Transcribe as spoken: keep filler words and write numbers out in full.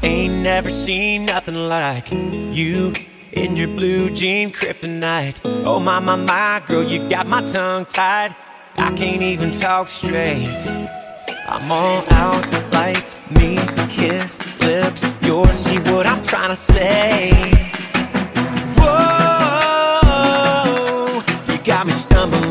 Ain't never seen nothing like you in your blue jean kryptonite. Oh my, my, my, girl, you got my tongue tied. I can't even talk straight. I'm all out, lights, me, kiss, lips, yours. See what I'm trying to say?